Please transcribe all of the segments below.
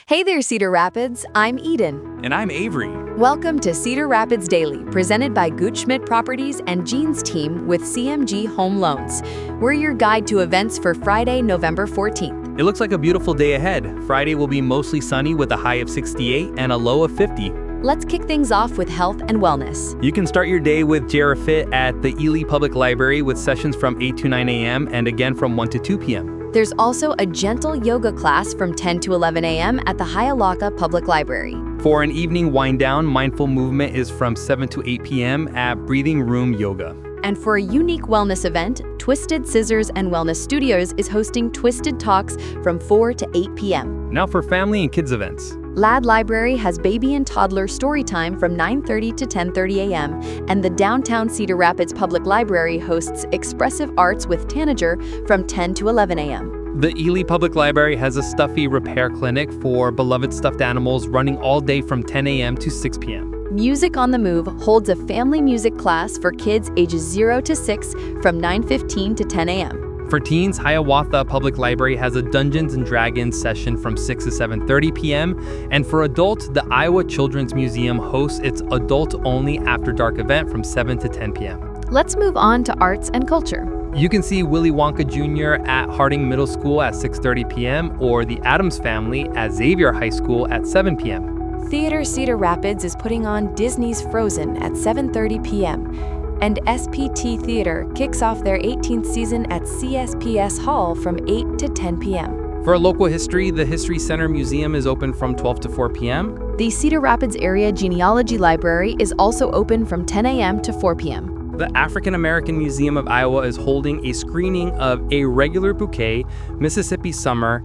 Hey there, Cedar Rapids. I'm Eden. And I'm Avery. Welcome to Cedar Rapids Daily, presented by Gutschmidt Properties and Jean's team with CMG Home Loans. We're your guide to events for Friday, November 14th. It looks like a beautiful day ahead. Friday will be mostly sunny with a high of 68 and a low of 50. Let's kick things off with health and wellness. You can start your day with JRFit at the Ely Public Library with sessions from 8 to 9 a.m. and again from 1 to 2 p.m. There's also a gentle yoga class from 10 to 11 a.m. at the Hiawatha Public Library. For an evening wind down, mindful movement is from 7 to 8 p.m. at Breathing Room Yoga. And for a unique wellness event, Twisted Scissors and Wellness Studios is hosting Twisted Talks from 4 to 8 p.m. Now for family and kids events. Ladd Library has baby and toddler story time from 9:30 to 10:30 a.m. and the downtown Cedar Rapids Public Library hosts Expressive Arts with Tanager from 10 to 11 a.m. The Ely Public Library has a stuffy repair clinic for beloved stuffed animals running all day from 10 a.m. to 6 p.m. Music on the Move holds a family music class for kids ages 0 to 6 from 9:15 to 10 a.m. For teens, Hiawatha Public Library has a Dungeons & Dragons session from 6 to 7:30 p.m. And for adults, the Iowa Children's Museum hosts its adult-only After Dark event from 7 to 10 p.m. Let's move on to arts and culture. You can see Willy Wonka Jr. at Harding Middle School at 6:30 p.m. or the Addams Family at Xavier High School at 7 p.m. Theater Cedar Rapids is putting on Disney's Frozen at 7:30 p.m. And SPT Theater kicks off their 18th season at CSPS Hall from 8 to 10 p.m. For local history, the History Center Museum is open from 12 to 4 p.m. The Cedar Rapids Area Genealogy Library is also open from 10 a.m. to 4 p.m. The African American Museum of Iowa is holding a screening of A Regular Bouquet, Mississippi Summer,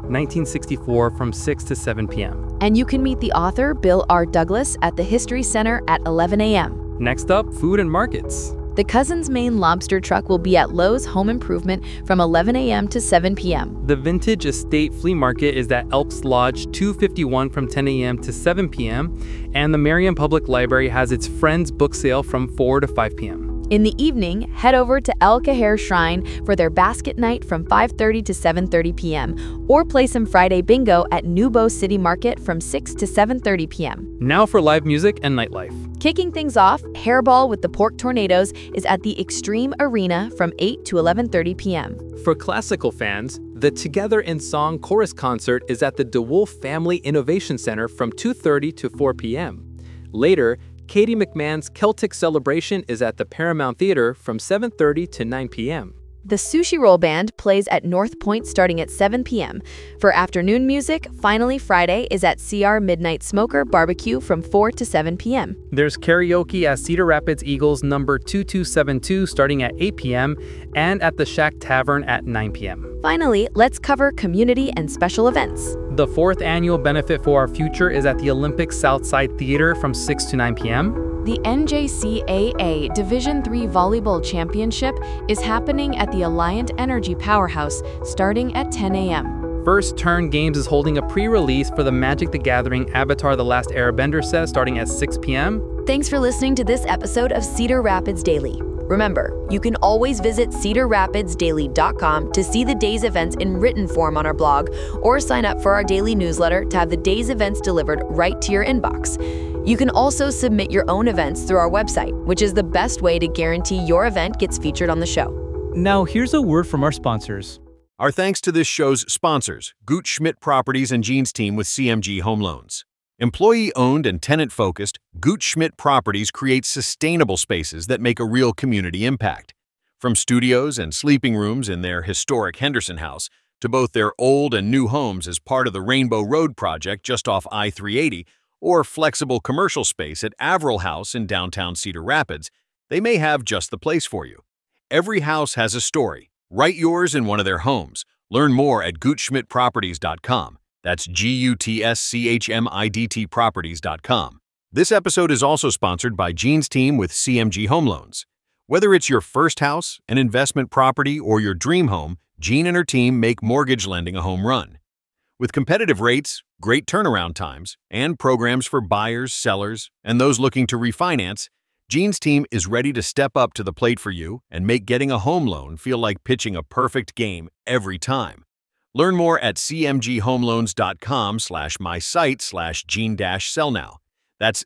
1964 from 6 to 7 p.m. And you can meet the author, Bill R. Douglas, at the History Center at 11 a.m. Next up, food and markets. The Cousins Maine Lobster Truck will be at Lowe's Home Improvement from 11 a.m. to 7 p.m. The Vintage Estate Flea Market is at Elks Lodge 251 from 10 a.m. to 7 p.m. And the Marion Public Library has its Friends book sale from 4 to 5 p.m. In the evening, head over to El Cajer Shrine for their basket night from 5:30 to 7:30 p.m. or play some Friday bingo at New Bow City Market from 6 to 7:30 p.m. Now for live music and nightlife. Kicking things off, Hairball with the Pork Tornadoes is at the Extreme Arena from 8 to 11:30 p.m. For classical fans, the Together in Song Chorus Concert is at the DeWolf Family Innovation Center from 2:30 to 4 p.m. Later, Katie McMahon's Celtic Celebration is at the Paramount Theater from 7:30 to 9 p.m. The Sushi Roll Band plays at North Point starting at 7 p.m. For afternoon music, Finally Friday is at CR Midnight Smoker Barbecue from 4 to 7 p.m. There's karaoke at Cedar Rapids Eagles number 2272 starting at 8 p.m. and at the Shack Tavern at 9 p.m. Finally, let's cover community and special events. The 4th annual Benefit for Our Future is at the Olympic Southside Theater from 6 to 9 p.m. The NJCAA Division III Volleyball Championship is happening at the Alliant Energy Powerhouse starting at 10 a.m. First Turn Games is holding a pre-release for the Magic the Gathering Avatar The Last Airbender set starting at 6 p.m. Thanks for listening to this episode of Cedar Rapids Daily. Remember, you can always visit cedarrapidsdaily.com to see the day's events in written form on our blog or sign up for our daily newsletter to have the day's events delivered right to your inbox. You can also submit your own events through our website, which is the best way to guarantee your event gets featured on the show. Now, here's a word from our sponsors. Our thanks to this show's sponsors, Gutschmidt Properties and Jean's team with CMG Home Loans. Employee-owned and tenant-focused, Gutschmidt Properties creates sustainable spaces that make a real community impact. From studios and sleeping rooms in their historic Henderson house to both their old and new homes as part of the Rainbow Road project just off I-380 or flexible commercial space at Averill House in downtown Cedar Rapids, they may have just the place for you. Every house has a story. Write yours in one of their homes. Learn more at GutschmidtProperties.com. That's GUTSCHMIDT Properties.com. This episode is also sponsored by Jean's team with CMG Home Loans. Whether it's your first house, an investment property, or your dream home, Jean and her team make mortgage lending a home run. With competitive rates, great turnaround times, and programs for buyers, sellers, and those looking to refinance, Jean's team is ready to step up to the plate for you and make getting a home loan feel like pitching a perfect game every time. Learn more at cmghomeloans.com/mysite/gene-sellnow. That's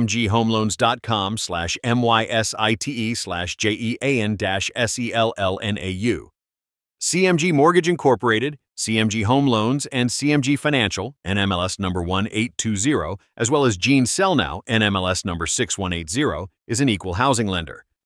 cmghomeloans.com/mysite/jean-sellnau. CMG Mortgage Incorporated, CMG Home Loans, and CMG Financial, NMLS number 1820, as well as Gene Sellnow, NMLS number 6180, is an equal housing lender.